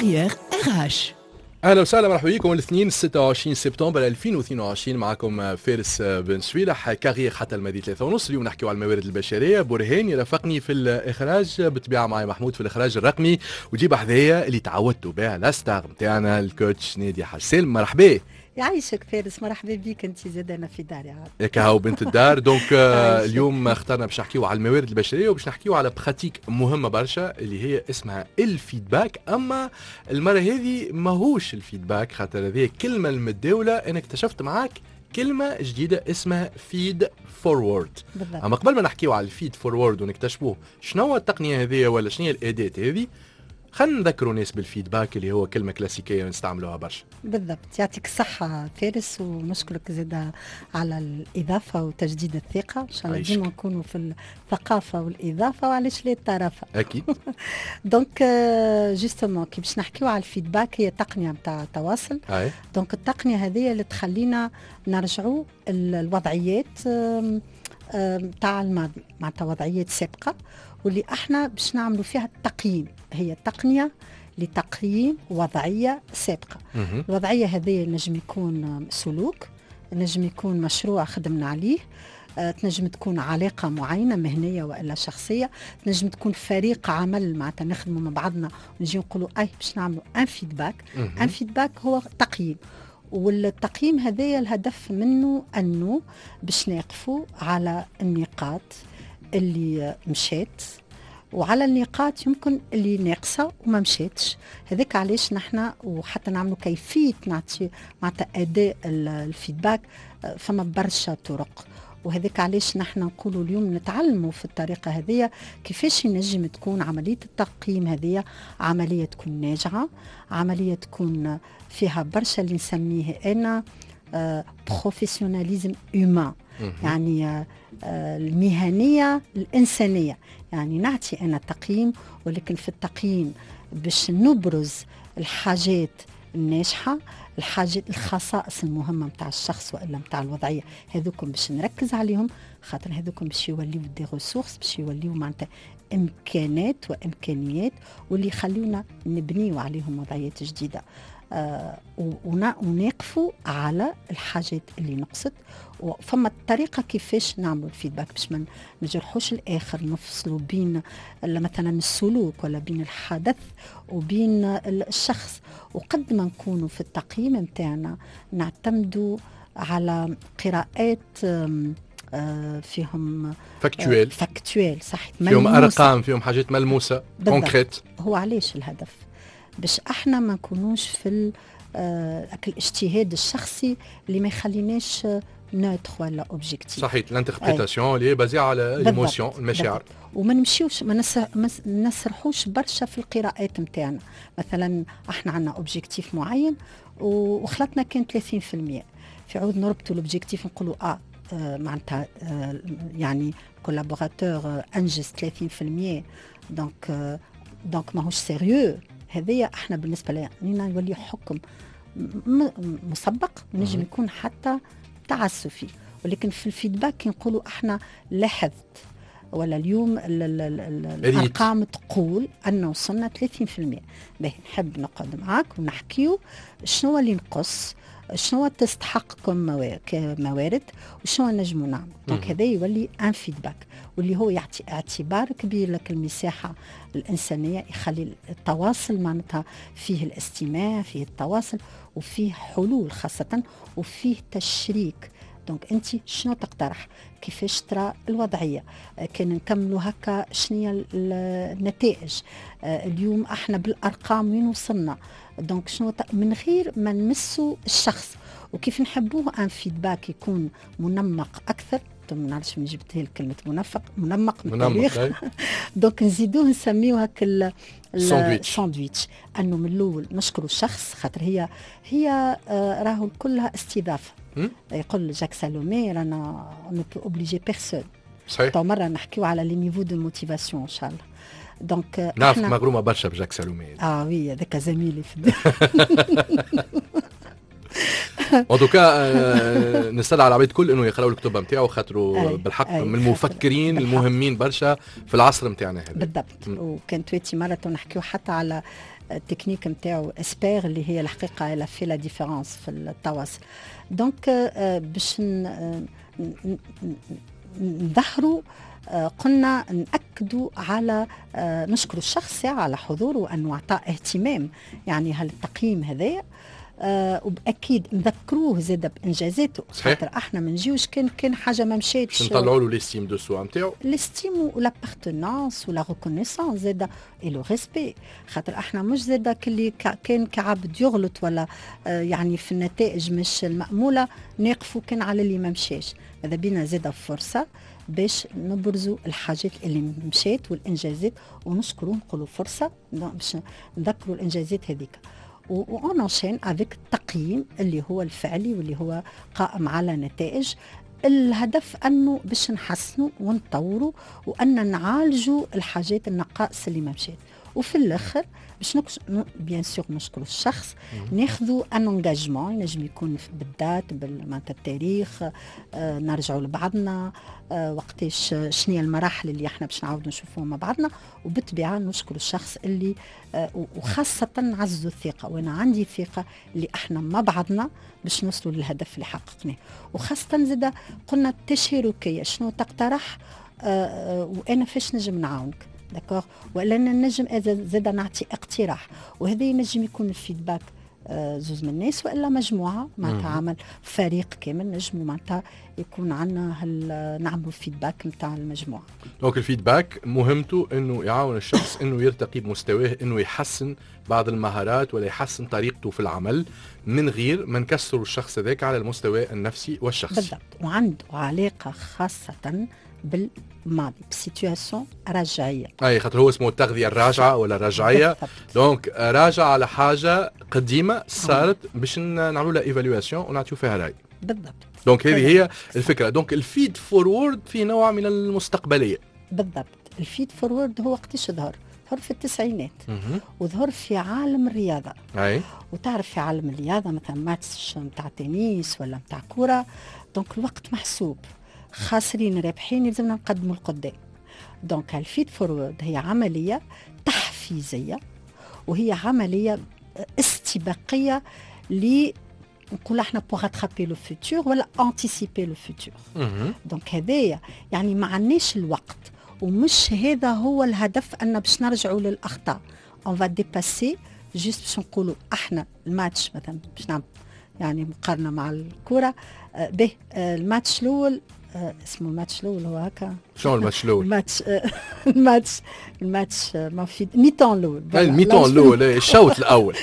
كارير RH. اهلا وسهلا، مرحبا بكم الاثنين 26 سبتمبر 2022. معكم فارس بن سويلح، كارير حتى الماضي 3:30. اليوم نحكيو على الموارد البشريه. برهان يرافقني في الاخراج، بالطبيعه معي محمود في الاخراج الرقمي، وجيب حذايا اللي تعودتوا بها لاستار نتاعنا الكوتش نادية حسين. مرحبا. يعيشك فارس، مرحبا بك. انت زادنا في داري عاد ياك هاو بنت الدار. دونك اليوم اخترنا باش نحكيو على الموارد البشريه، وباش نحكيو على براتيك مهمه برشا اللي هي اسمها الفيدباك. اما المره هذه ماهوش الفيدباك، خاطر هذه كلمه المتداوله. انا اكتشفت معاك كلمه جديده اسمها فيد فورورد. اما قبل ما نحكيو على الفيد فورورد ونكتشفوه شنو هو التقنيه هذه ولا شنو هي الاداه هذه، خلينا نذكروا الناس بالفيدباك اللي هو كلمة كلاسيكية نستعملوها برشا. بالضبط. يعطيك الصحة فارس، ونشكرك زادة على الإضافة وتجديد الثقة. إن شاء الله ديما نكونوا في الثقافة والإضافة، وعلاش لا الطرافة. أكيد. دونك جوستومون كي باش نحكيو على الفيدباك، هي تقنية متاع التواصل. دونك التقنية هذه اللي تخلينا نرجعوا الوضعيات متاع الماضي، معناتها وضعيات سابقة، واللي احنا باش نعملوا فيها التقييم. هي تقنية لتقييم وضعية سابقة. الوضعية هذه نجم يكون سلوك، نجم يكون مشروع خدمنا عليه، تنجم تكون علاقة معينة مهنية وإلا شخصية، تنجم تكون فريق عمل معناتها نخدموا مع بعضنا ونجي نقولوا باش نعملوا ان فيدباك. ان فيدباك هو تقييم، والتقييم هذا الهدف منه أنه باش نقفوا على النقاط اللي مشات، وعلى النقاط يمكن اللي ناقصة وما مشاتش. هذاك علاش نحن وحتى نعملوا كيفية نعطي معناتها أداء الفيدباك فما برشا طرق. وهذاك علاش نحن نقولوا اليوم نتعلموا في الطريقة هذه كيفاش ينجم تكون عملية التقييم هذه عملية تكون ناجعة، عملية تكون فيها برشا اللي نسميه أنا بروفيسيوناليزم هيومان، يعني المهنية الإنسانية. يعني نعطي أنا تقييم، ولكن في التقييم باش نبرز الحاجات الناجحة، الحاجات الخصائص المهمة متاع الشخص وإلا متاع الوضعية، هذوكم باش نركز عليهم، خاطر هذوكم باش يوليو دي ريسورس، باش يوليو معناتها إمكانات وإمكانيات، واللي يخلونا نبنيو عليهم وضعيات جديدة. ونقفوا على الحاجات اللي نقصت. وفما الطريقة كيفاش نعملوا الفيدباك باش ما نجرحوش الآخر، نفصلوا بين مثلا السلوك ولا بين الحدث وبين الشخص. وقد ما نكونوا في التقييم متاعنا نعتمدوا على قراءات فيهم فاكتويل صحيح، فيهم أرقام، فيهم حاجات ملموسة كونكريت. هو علاش الهدف باش احنا ما نكونوش في الاجتهاد الشخصي اللي ما يخليناش نوتر ولا اوبجيكتيف. صحيح، الانتربريتاسيون اللي بازي على الايموسيون، المشاعر. وما نمشيوش ما نسرحوش برشا في القراءات نتاعنا. مثلا احنا عندنا اوبجيكتيف معين وخلطنا كان 30%، في عود نربطوا الاوبجيكتيف نقولوا معناتها يعني كولابوراتور انجز 30%، دونك ماهوش سيريو. هذايا احنا بالنسبه لنا يولي حكم مسبق، ونجم يكون حتى تعسفي. ولكن في الفيدباك نقولوا احنا لاحظت ولا اليوم الارقام تقول ان وصلنا 30%. باهي نحب نقعد معاك ونحكيو شنو اللي نقص، شنو تستحق كموارد، وشنو نجمو نعمل. دونك هذا يولي ان فيدباك، واللي هو يعطي اعتبار كبير لك المساحة الإنسانية، يخلي التواصل معناتها فيه الاستماع، فيه التواصل، وفيه حلول خاصة، وفيه تشريك. دونك انت شنو تقترح، كيفاش ترى الوضعيه، كان نكملوا هكا شنو النتائج، اليوم احنا بالارقام وين وصلنا. دونك شنو من غير ما نمسوا الشخص. وكيف نحبوه ان فيدباك يكون منمق اكثر. ما نعرفش من جبتها كلمه منمق من التاريخ. دونك نزيدوه نسميوه هكا الساندويتش، انه من الاول نشكروا الشخص، خاطر هي راهو كلها استضافه. يقول جاك سالومي رانا اون بو اوبليجي بيرسون. صحيح. تو مره نحكيو على لي نيفو دو موتيفاسيون ان شاء الله. دونك نعرف مغرومه برشا بجاك سالومي. وي هذاك زميلي في ان توكا نستدعي العباد الكل انه يقراوا الكتب نتاعو خاطروا بالحق من المفكرين المهمين برشا في العصر نتاعنا هذا. بالضبط. وكان تويتي مرة نحكيو حتى على التكنيك نتاعو اسبير اللي هي الحقيقة لا في لا ديفيرونس في التواصل. دونك باش نظهروا قلنا نأكدوا على نشكر الشخص على حضوره وأنه أعطاه اهتمام يعني هالتقييم هذايا. وبأكيد نذكروه زاد بإنجازاته خاطر احنا ما نجيوش كان حاجة ما مشاتش نطلعوا له ليستيم دو سوا نتاعو ليستيم ولابارتونانس ولا ريكونيسونس زاد لو ريسبي خاطر احنا مش زاد كلي كان كعبد يغلط ولا يعني في النتائج مش المأمولة نقفوا كان على اللي ما مشاش. ماذا بينا زاد فرصة باش نبرزوا الحاجات اللي مشات والإنجازات ونشكروه نقولوا فرصة باش نذكروا الإنجازات هذيك. وننشين افيك التقييم اللي هو الفعلي واللي هو قائم على نتائج. الهدف انه باش نحسنوا ونطوروا وان نعالجوا الحاجات النقائص اللي ما مشات. وفي الاخر باش بيان سور نشكروا الشخص ناخذوا ان انجاجمون ينجم يكون بالذات معناتها التاريخ نرجعوا لبعضنا وقتاش شنو المراحل اللي احنا باش نعاودوا نشوفوها مع بعضنا. وبالطبيعه نشكروا الشخص اللي وخاصه نعزوا الثقه وانا عندي ثقه اللي احنا مع بعضنا باش نوصلوا للهدف اللي حققناه. وخاصه زاد قلنا التشاركيه شنو تقترح وانا فاش نجم نعاونك داكوغ ولا نجم زاد نعطي اقتراح وهذا ينجم يكون الفيدباك زوز من الناس والا مجموعه معناتها عمل فريق كامل نجموا معناتها يكون عندنا نعملوا فيدباك نتاع المجموعه. دونك الفيدباك مهمته انه يعاون الشخص انه يرتقي بمستواه انه يحسن بعض المهارات ولا يحسن طريقته في العمل من غير ما نكسروا الشخص ذاك على المستوى النفسي والشخصي. بالضبط. وعنده علاقه خاصه بالماضي بسيتواسيون رجعيه. اي خاطر هو اسمه التغذيه الراجعه ولا الرجعيه. دونك راجع على حاجه قديمه صارت باش نعملوا لها ايفالواسيون ونعطيو فيها راي. بالضبط. دونك هذه هي الفكره. دونك الفيد فورورد فيه نوع من المستقبليه. بالضبط. الفيد فورورد هو وقتاش ظهر في التسعينات وظهر في عالم الرياضه. اي وتعرف في عالم الرياضه مثلا ماتش نتاع تنس ولا نتاع كره دونك الوقت محسوب خاسرين رابحين يلزمنا نقدموا القدام. دونك الفيد فورورد هي عمليه تحفيزيه وهي عمليه استباقيه ل نقول احنا بوغ اترابي لو فيتور ولا انتيسيبي لو فيتور. دونك هذايا يعني ما عندناش الوقت ومش هذا هو الهدف ان باش نرجعوا للاخطاء اون فا ديباسي جوست باش نقولوا احنا الماتش مثلا باش نعمل يعني مقارنه مع الكره به الماتش الاول اسمه الماتش الاول هو هكا. شنو الماتش الاول؟ الماتش ما في ميتون الاول. الميتون الاول الشوط الاول.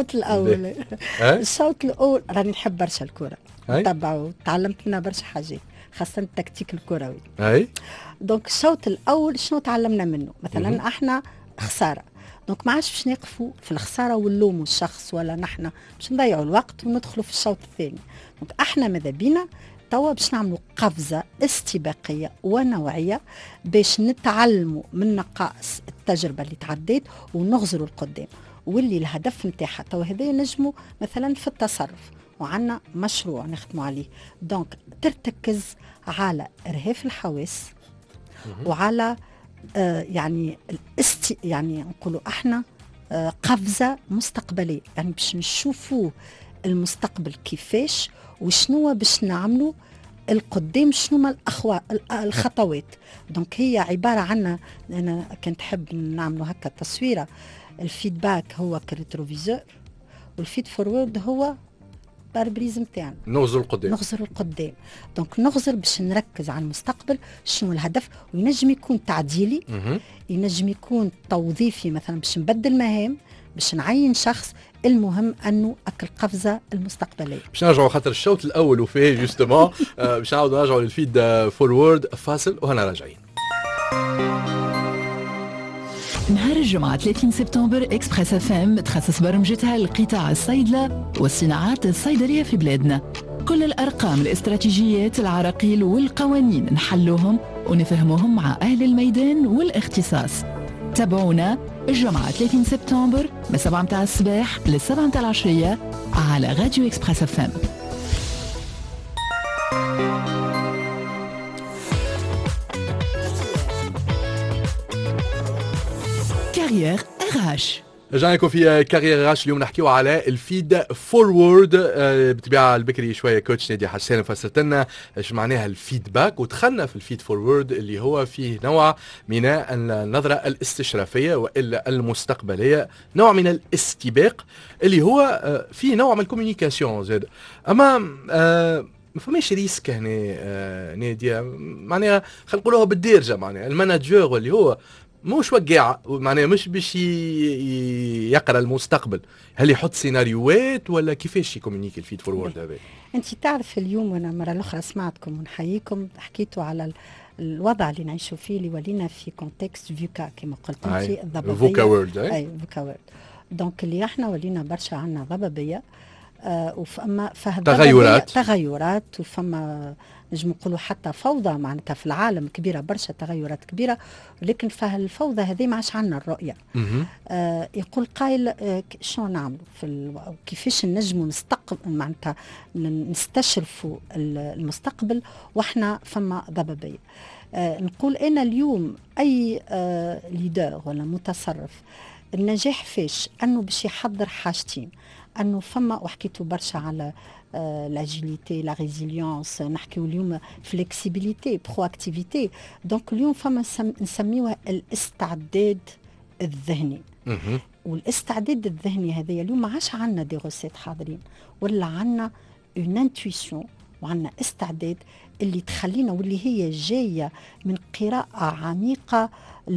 الشوط الاول راني نحب برشا الكره نتبع وتعلمت منها برشا حاجات خاصه التكتيك الكروي. اي دونك الشوط الاول شنو تعلمنا منه مثلا احنا خساره دونك ما عادش باش نقفوا في الخساره ونلوموا الشخص ولا نحن باش نضيعوا الوقت وندخلوا في الشوط الثاني. دونك احنا ماذا بينا توا باش نعملوا قفزه استباقيه ونوعيه باش نتعلموا من نقائص التجربه اللي تعديت ونغزروا القدام واللي الهدف نتاعها توا هذا نجموا مثلا في التصرف وعندنا مشروع نخدموا عليه. دونك ترتكز على ارهاف الحواس وعلى يعني يعني نقولوا احنا قفزه مستقبليه يعني باش نشوفوا المستقبل كيفاش وشنو باش نعملوا القدام شنو الخطوات. دونك هي عباره عن انا كنت حب نعملوا هكا تصويره. الفيدباك هو كريتروفيزور والفيد فورورد هو باربريز نتاعنا نغزر القدام. دونك نغزر باش نركز على المستقبل شنو الهدف وينجم يكون تعديلي ينجم يكون توظيفي مثلا باش نبدل مهام باش نعين شخص. المهم انه اكل قفزه المستقبليه. باش نرجعوا خاطر الشوط الاول وفيه جوستومون باش نعاودوا نرجعوا للفيد فورورد فاصل وهنا راجعين. نهار الجمعة 30 سبتمبر إكسبريس اف ام تخصص برمجتها لقطاع الصيدلة والصناعات الصيدلية في بلادنا. كل الأرقام الاستراتيجيات العراقيل والقوانين نحلوهم ونفهموهم مع أهل الميدان والاختصاص. تابعونا الجمعة 30 سبتمبر من 7 متاع الصباح ل 7 متاع العشية على راديو إكسبريس اف ام. كارير RH. رجعنا لكم في كارير راش. اليوم نحكيو على الفيد فورورد. بطبيعه البكري شويه كوتش نادي حسان فسرت لنا ايش معناها الفيدباك، ودخلنا في الفيد فورورد اللي هو فيه نوع من النظره الاستشرافيه والا المستقبليه، نوع من الاستباق اللي هو فيه نوع من الكوميونيكاسيون زاد. اما ما فماش ريسك هنا ناديه، معناها خلينا نقولوها بالدارجه، معناها المانجور اللي هو مش وقاعة، معناها مش باش يقرا المستقبل، هل يحط سيناريوهات ولا كيفاش يكومونيكي الفيد فورورد هذا؟ انت تعرف اليوم وانا مره الاخرى سمعتكم ونحييكم حكيتوا على الوضع اللي نعيشوا فيه، اللي ولينا في كونتكست فيوكا كما قلت انت، الضبابيه فوكا وورد. اي فوكا وورد. دونك اللي احنا ولينا برشا عندنا ضبابيه وفما تغيرات وفما نجم نقولوا حتى فوضى معناتها في العالم كبيره، برشا تغيرات كبيره، ولكن فالفوضى هذه ما عادش عندنا الرؤيه. يقول قائل شو نعملوا كيفاش نجموا نستقبل معناتها نستشرفوا المستقبل واحنا فما ضبابيه. نقول انا اليوم اي ليدر ولا متصرف النجاح فيش انه باش يحضر حاجتين، انه فما وحكيتوا برشا على لاجيليتي لا ريزيليونس، نحكيو اليوم فليكسيبيليتي برواكتيفيتي. دونك اليوم فما نسميوها الاستعداد الذهني. والاستعداد الذهني هذايا اليوم ما عادش عندنا دي روسيت حاضرين، ولا عندنا اون انتويسيون وعندنا استعداد اللي تخلينا واللي هي جايه من قراءه عميقه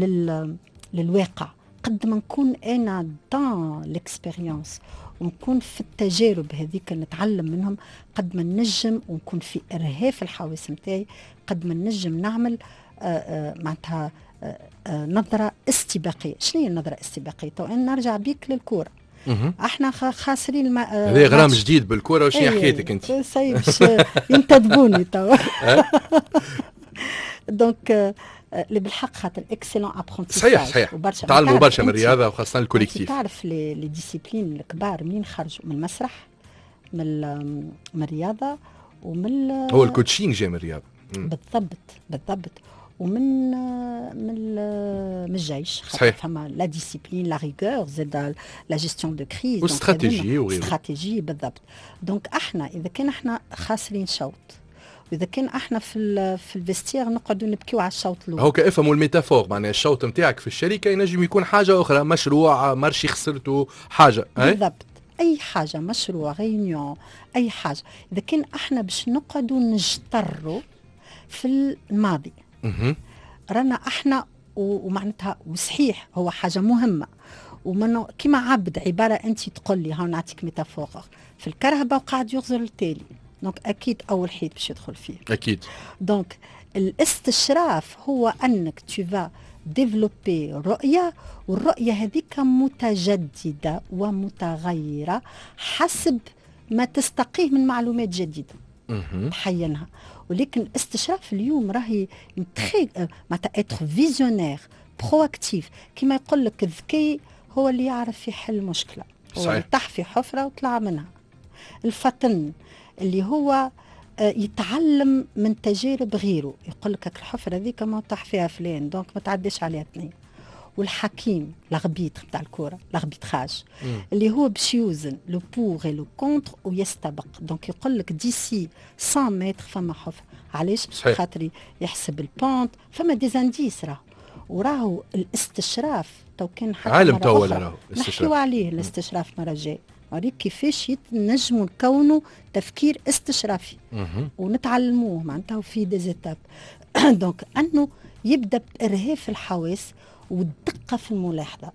للواقع. قد ما نكون انا دان ليكسبيريونس ونكون في التجارب هذيك نتعلم منهم، قد ما نجم ونكون في ارهاف الحواس نتاعي، قد ما نجم نعمل معناتها نظره استباقيه. شنو هي النظره الاستباقيه؟ تو انا نرجع بيك للكوره. احنا خاسرين هذا غرام جديد بالكوره، وش حكايتك انت؟ باش ينتدبوني تو. دونك اللي بالحق خاطر اكسلون ابرونتيساج. صحيح تعلموا برشا من الرياضه وخاصه الكوليكتيف. تعرف لي ديسيبلين الكبار منين خرجوا؟ من المسرح، من الرياضه، ومن هو الكوتشينج جاي من الرياضه. بالضبط ومن من الجيش. صحيح. فما لا ديسيبلين لا ريغور زاد لا جيستيون دو كريز واستراتيجي استراتيجي بالضبط. دونك احنا اذا كان احنا خاسرين شوط، واذا كان احنا في الفيستير نقعدوا نبكيو على الشوط الاول. هو كافهموا الميتافور، معناها الشوط نتاعك في الشركه ينجم يكون حاجه اخرى، مشروع مرشي خسرته حاجه. بالضبط، اي حاجه، مشروع، ريونيون، اي حاجه. اذا كان احنا باش نقعدوا نجتروا في الماضي رانا احنا ومعناتها وصحيح هو حاجه مهمه، ومنو كيما عبد عباره انت تقول لي ها نعطيك ميتافور في الكرهبه وقاعد يغزر التالي، دونك اكيد اول حيط باش يدخل فيه اكيد. دونك الاستشراف هو انك تشوفا ديفلوبي رؤيه، والرؤيه هذيك متجدده ومتغيره حسب ما تستقيه من معلومات جديده تحينها. ولكن الاستشراف اليوم راهي معناتها اتر فيزيونير برواكتيف، كما يقول لك الذكي هو اللي يعرف يحل مشكله، هو اللي طاح في حفره وطلع منها. الفطن اللي هو يتعلم من تجارب غيره، يقول لك الحفره هذيك ما طاح فيها فلان دونك ما تعديش عليها اثنين. والحكيم لغبيتر نتاع الكوره لغبيتراج اللي هو باش يوزن لو بور لو كونتر ويستبق، دونك يقول لك ديسي 100 متر فما حفره. علاش؟ خاطر يحسب البونت، فما ديزانديس وراهو الاستشراف. تو كان حتى عالم تو ولا راهو نحكيو عليه الاستشراف مره جايه، نوريك كيفاش نجموا نكونوا تفكير استشرافي ونتعلموه معناتها في ديزيتاب. دونك انه يبدا بارهاف الحواس والدقه في الملاحظه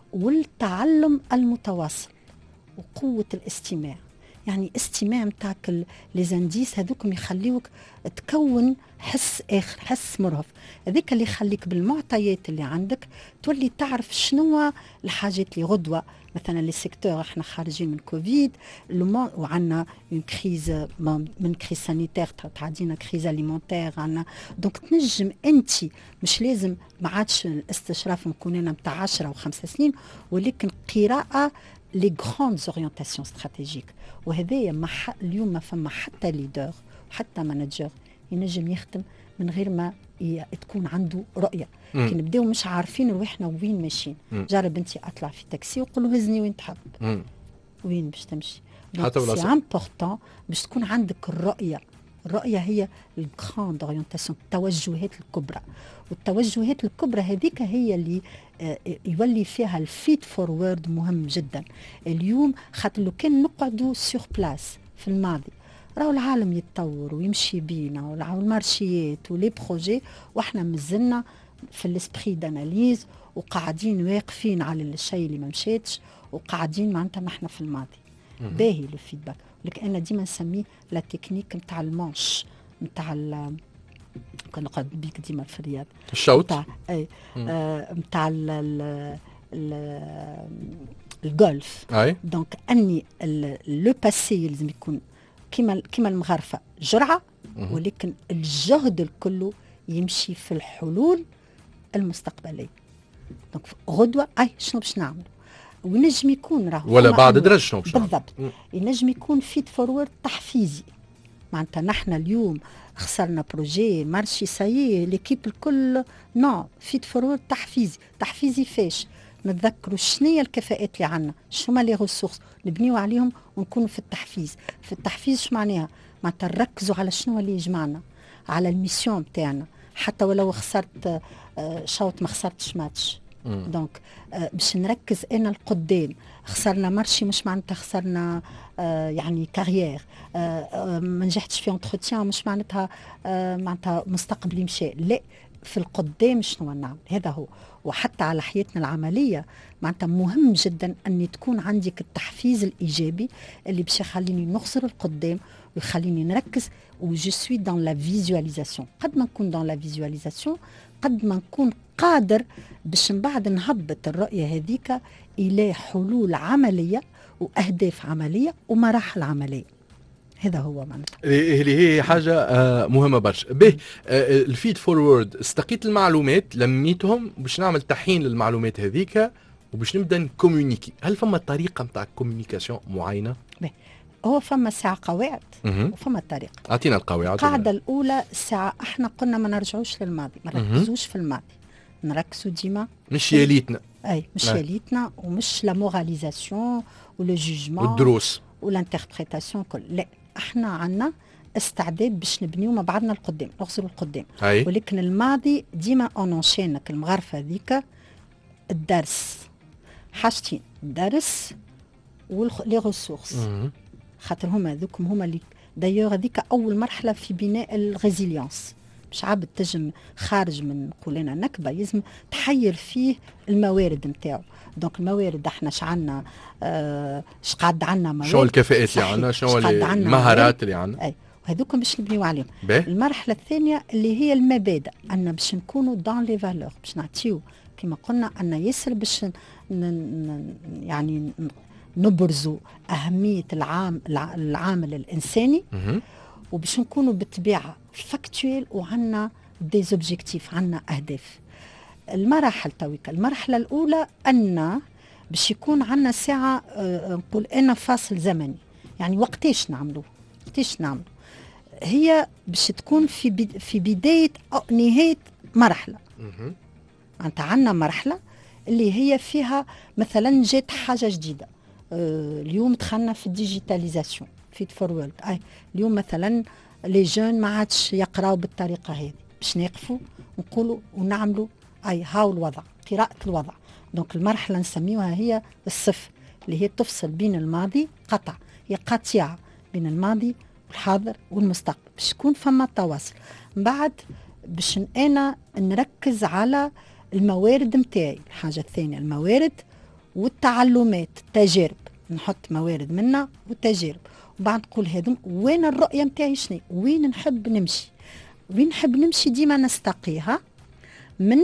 والتعلم المتواصل وقوه الاستماع. يعني استماع نتاعك ليزانديس هذوكم يخليوك تكون حس اخر، حس مرهف، هذيك اللي يخليك بالمعطيات اللي عندك تولي تعرف شنو الحاجات اللي غدوه. مثلا لي سيكتور احنا خارجين من كوفيد وعندنا اون كريز، من كريز سانيتير تعدينا كريز اليمونتير عندنا. دونك تنجم انت مش لازم ما عادش الاستشراف نكون انا نتاع 10 و5 سنين، ولكن قراءه لي غراند اورينتاسيون استراتيجيك. وهذايا اليوم ما فما حتى ليدر حتى مانجر ينجم يخدم من غير ما تكون عنده رؤيه. كي نبداو مش عارفين روحنا وين ماشيين. جرب انت اطلع في تاكسي وقول له هزني وين تحب، وين باش تمشي. سي امبورطون باش تكون عندك الرؤيه. الرؤيه هي الجراند اورينتاسيون، التوجهات الكبرى، والتوجهات الكبرى هذيك هي اللي يولي فيها الفيد فورورد مهم جدا اليوم. خاطر لو كان نقعدوا سور بلاس في الماضي، راهو العالم يتطور ويمشي بينا والمارشيات ولي بروجي، واحنا مازلنا في الاسبري داناليز وقاعدين واقفين على الشيء اللي ما مشاتش وقاعدين معناتها نحن في الماضي. باهي لو فيدباك، ولكن انا ديما نسميه لا تكنيك نتاع المانش، نتاع كان نقعد بيك ديما في الرياض الشوط نتاع الجولف. دونك اني لو باسي لازم يكون كيما المغرفه جرعه، ولكن الجهد الكل يمشي في الحلول المستقبليه. دونك غدوه شنو باش نعملوا، ونجم يكون راهو ولا بعد درج شنو باش بالضبط. ينجم يكون فيد فورورد تحفيزي، معناتها نحن اليوم خسرنا بروجي مارشي سايي ليكيب الكل نو فيد فورورد تحفيزي فاش نتذكروا شنو الكفاءات اللي عندنا، شنو لي ريسورس نبنيو عليهم ونكونوا في التحفيز. في التحفيز شو معناها؟ معناتها نركزوا على شنو اللي يجمعنا، على الميسيون بتاعنا، حتى ولو خسرت شوط ما خسرتش ماتش. دونك باش نركز انا القدام. خسرنا مارشي مش معناتها خسرنا يعني كارير، ما نجحتش في انتروتيان مش معناتها معناتها مستقبلي مشى، لا، في القدام شنو نعمل. هذا هو. وحتى على حياتنا العمليه معناتها مهم جدا اني تكون عندك التحفيز الايجابي اللي باش يخليني نخسر القدام ويخليني نركز. وجو سوي دون لا فيزواليزاسيون. قد ما نكون دون لا فيزواليزاسيون قد ما نكون قادر باش من بعد نهبط الرؤيه هذيك الى حلول عمليه واهداف عمليه ومراحل عمليه. هذا هو معناتها اللي هي حاجه مهمه برشا. به الفيد فورورد، استقيت المعلومات لميتهم باش نعمل تحيين للمعلومات هذيك وباش نبدا نكومونيكي. هل فما طريقه نتاع كومونيكاسيون معينه؟ هو فما ساعة قواعد وفما طريقة. اعطينا القواعد. القاعدة الأولى ساعة احنا قلنا ما نرجعوش للماضي، ما نركزوش في الماضي، نركزوا ديما مش ياليتنا. مش ياليتنا ومش لا موراليزاسيون ولا جوجمون والدروس والانتربريتاسيون كل. لا، احنا عنا استعداد باش نبنيو مع بعضنا القدام، نغزروا القدام. ولكن الماضي ديما اونشينك المغرفة ذيك الدرس حاجتين، الدرس ولي ريسورس. خاطر هما ذوكم هما اللي دايوغ هذيك اول مرحله في بناء الريزيليونس. مش عبد تجم خارج من قولنا نكبه، لازم تحير فيه الموارد نتاعو. دونك الموارد احنا شعلنا قاعد عندنا موارد، شو الكفاءات اللي عندنا، شو المهارات اللي عندنا، وهذوكم باش نبنيو عليهم. المرحله الثانيه اللي هي المبادئ، ان باش نكونوا دون لي فالور، باش نعطيو كما قلنا ان ياسر باش يعني نبرزوا أهمية العامل الإنساني، وباش نكونوا بالطبيعة فاكتويل وعنا دي زوبجيكتيف، عنا أهداف. المراحل تويك، المرحلة الأولى أن باش يكون عنا ساعة نقول أنا فاصل زمني، يعني وقتاش نعملوه، هي باش تكون في بداية أو نهاية مرحلة. أنت عنا مرحلة اللي هي فيها مثلا جات حاجة جديدة، اليوم دخلنا في الديجيتاليزاسيون فيد فورورد. اليوم مثلا لي جون ما عادش يقراو بالطريقه هذه، باش نقفوا نقولوا ونعملوا هاو الوضع، قراءه الوضع. دونك المرحله نسميوها هي الصفر، اللي هي تفصل بين الماضي، قطع، هي قاطعه بين الماضي والحاضر والمستقبل، باش يكون فما تواصل. من بعد باش انا نركز على الموارد نتاعي. الحاجه الثانيه الموارد والتعلمات، التجارب، نحط موارد منا والتجارب، وبعد نقول هذم وين الرؤيه نتاعي، شنو وين نحب نمشي ديما نستقيها من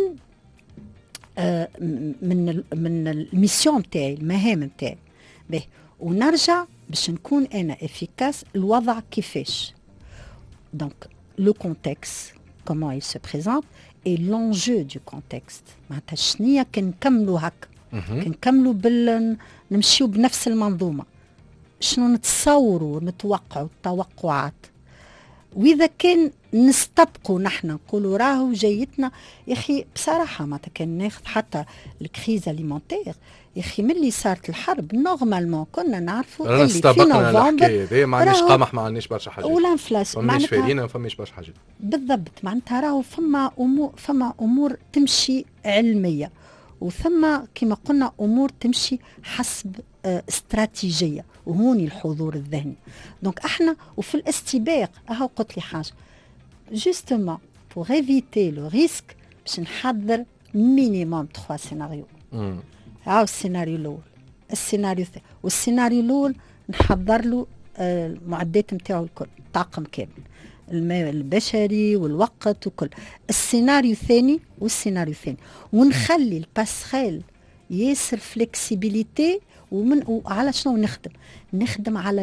من الميسيون نتاعي، المهام نتاعي. ونرجع باش نكون انا افيكاس. الوضع كيفاش، دونك لو كونتكست كومون il se présente et l'enjeu du contexte. معناتها شنيا كنكملوا هكا، كنكملوا نمشيو بنفس المنظومه، شنو نتصوروا نتوقعوا التوقعات. واذا كان نستبقوا نحن نقولوا راهو جيتنا يا اخي بصراحه ما كان ناخذ حتى الكريز اليمونتير يا اخي ملي صارت الحرب نورمالمون كنا نعرفوا اللي في نوفمبر هذا ما عندناش قمح، ما عندناش برشا حاجات ولا انفلاسيون معناتها فارينا، ما فماش برشا حاجات بالضبط. معناتها راهو فما امور تمشي علميه، وثم كما قلنا امور تمشي حسب استراتيجيه، وهوني الحضور الذهني. دونك احنا وفي الاستباق اهو قلت لي حاجه جوستومون بور ايفيتي لو ريسك باش نحضر مينيموم 3 سيناريو. هاو السيناريو الاول، السيناريو الثاني، والسيناريو الاول نحضر له المعدات نتاعو الكل، طاقم كامل، الماء البشري والوقت وكل. السيناريو الثاني ونخلي الباسريل ياسر فلكسيبيليتي. وعلى شنو نخدم على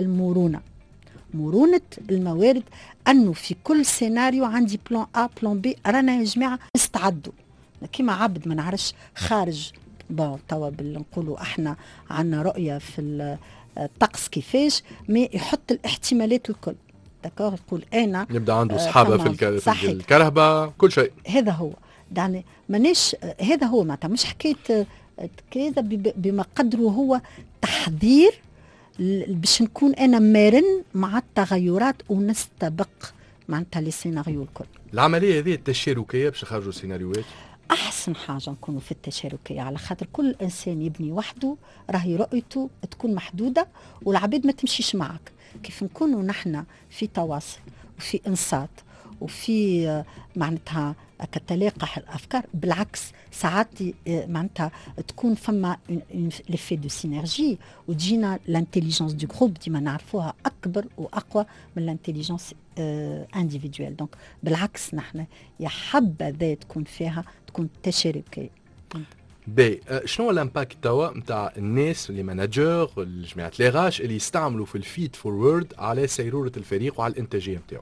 مرونة الموارد، أنه في كل سيناريو عندي بلان A بلان B. رانا يا جماعة استعدوا كما عبد ما نعرفش خارج توا نقولوا احنا عنا رؤية في الطقس كيفاش، ما يحط الاحتمالات الكل. داكور، يقول انا يبدا عنده صحابه في الكرهبه كل شيء. هذا هو يعني مانيش هذا هو معناتها مش حكايه كذا بما قدره هو تحضير باش نكون انا مرن مع التغيرات ونستبق معناتها لي سيناريو الكل. العمليه هذه التشاركيه باش نخرجوا سيناريوهات احسن حاجه نكونوا في التشاركيه، على خاطر كل انسان يبني وحده راهي رؤيته تكون محدوده والعباد ما تمشيش معك. كيف نكونوا نحن في تواصل وفي انصات وفي معناتها كتلاقح الافكار، بالعكس ساعات معناتها تكون فما ليفي دو سينرجي وتجينا لانتيليجنس دو جروب ديما نعرفوها اكبر واقوى من لانتيليجنس انديفيدوال. دونك بالعكس نحن يا حبذا تكون فيها تكون تشاركيه. باهي، شنو هو الامباكت توا نتاع الناس اللي ماناجور الجماعه ليغاش اللي يستعملوا في الفيد فورورد على سيروره الفريق وعلى الانتاجيه نتاعو؟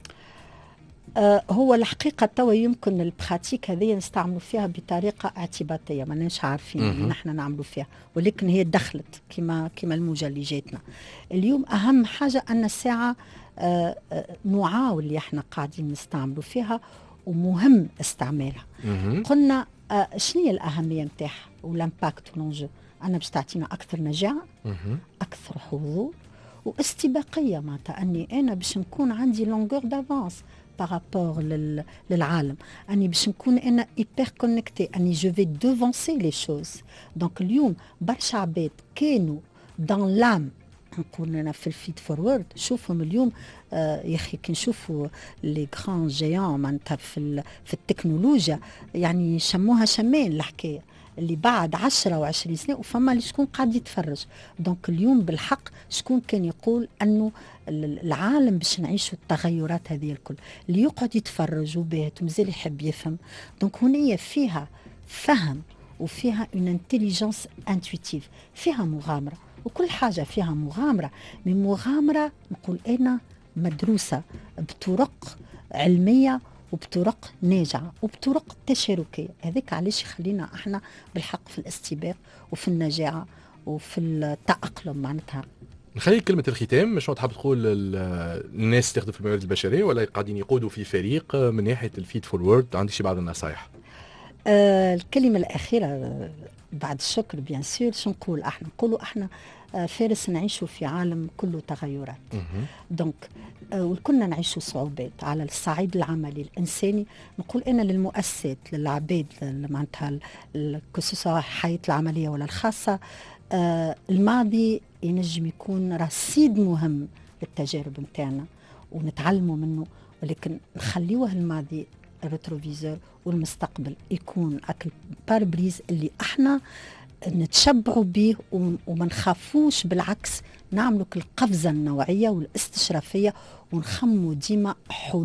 هو الحقيقة توا يمكن البراتيك هذه نستعملوا فيها بطريقة اعتباطية، ماناش عارفين نحن نعملوا فيها، ولكن هي دخلت كما الموجة اللي جاتنا اليوم. أهم حاجة أن الساعة نوعاو اللي احنا قاعدين نستعملوا فيها ومهم استعمالها. قلنا شنو هي الأهمية نتاعها والامباكت والانجو؟ أنا باش تعطينا أكثر نجاعة، أكثر حضور واستباقية، معناتها أني أنا باش نكون عندي لونغور دافانس بارابور للعالم، اني باش نكون انا ايبر كونكتي، اني جو في دوفونسي لي شوز. دونك اليوم برشا عباد كانوا دان لام نقول انا في الفيد فورورد، شوفهم اليوم يا اخي كي نشوفوا لي غران جيان معناتها في التكنولوجيا، يعني شموها شمان الحكايه اللي بعد 10 و20 سنه وفما اللي شكون قاعد يتفرج. دونك اليوم بالحق شكون كان يقول انه العالم باش نعيشوا التغيرات هذه الكل، اللي يقعد يتفرج وبات ومازال يحب يفهم. دونك هنا فيها فهم وفيها اون انتيليجنس انتويتيف، فيها مغامره، وكل حاجه فيها مغامره، من مغامره نقول انا مدروسه بطرق علميه وبطرق ناجعه وبطرق تشاركيه. هذاك علاش يخلينا احنا بالحق في الاستباق وفي النجاعه وفي التاقلم. معناتها نخلي كلمة الختام، شنو تحب تقول الناس تخدم في الموارد البشرية ولا قاعدين يقودوا في فريق من ناحية الفيد فورورد؟ عندي شي بعض النصائح. الكلمة الأخيرة بعد الشكر بيان سور، شو نقول احنا؟ نقولوا احنا فارس نعيشوا في عالم كله تغيرات. دونك وكنا نعيشوا صعوبات على الصعيد العملي الإنساني. نقول أنا للمؤسسات للعباد معناتها كسوسة حياة العملية ولا الخاصة، الماضي ينجم يكون رصيد مهم للتجارب نتاعنا ونتعلموا منه، ولكن نخليوه الماضي الريتروفيزور، والمستقبل يكون أكل باربريز اللي احنا نتشبعوا به وما نخافوش، بالعكس نعملوا القفزة النوعية والاستشرافية ونخموا ديما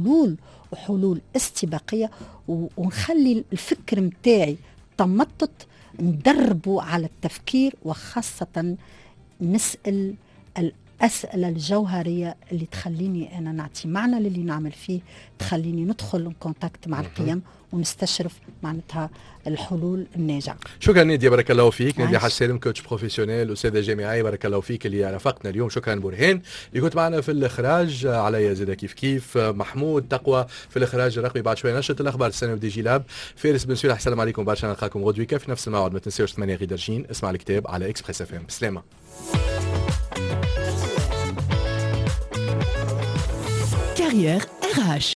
حلول استباقية، ونخلي الفكر متاعي تمطط ندربوا على التفكير، وخاصة نسأل الأسئلة الجوهرية اللي تخليني أنا نعطي معنى للي نعمل فيه، تخليني ندخل كونتاكت مع القيم ونستشرف معناتها الحلول الناجعة. شكرا نادية، بارك الله فيك. نادية عايش. حاج سالم، كوتش بروفيسيونيل، أستاذة جامعية، بارك الله فيك اللي رافقنا اليوم. شكرا برهان اللي كنت معنا في الإخراج، عليا زاده كيف محمود تقوى في الإخراج الرقمي. بعد شوية نشرة الأخبار السنة ودي جي لاب. فارس بن سويلح، السلام عليكم برشا، نلقاكم غدوة في نفس الموعد. ما تنساوش 8 غير درجين. اسمع الكتاب على إكسبريس FM. بسلامة. Carrière RH.